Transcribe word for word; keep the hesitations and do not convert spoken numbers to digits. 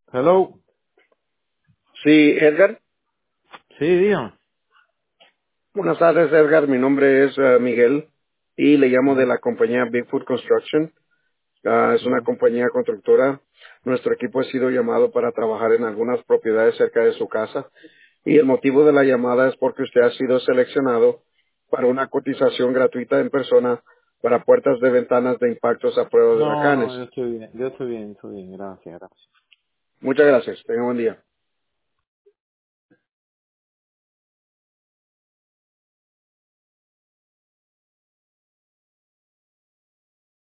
Hello. Sí, Edgar. Sí, dígame. Buenas tardes, Edgar. Mi nombre es eh, Miguel y le llamo de Ujú, la compañía Bigfoot Construction. Ah, es una ujú. compañía constructora. Nuestro equipo ha sido llamado para trabajar en algunas propiedades cerca de su casa y el motivo de la llamada es porque usted ha sido seleccionado para una cotización gratuita en persona para puertas de ventanas de impactos a prueba de No, huracanes. no, yo estoy bien, yo estoy bien, estoy bien, gracias, gracias. Muchas gracias. Tenga buen día.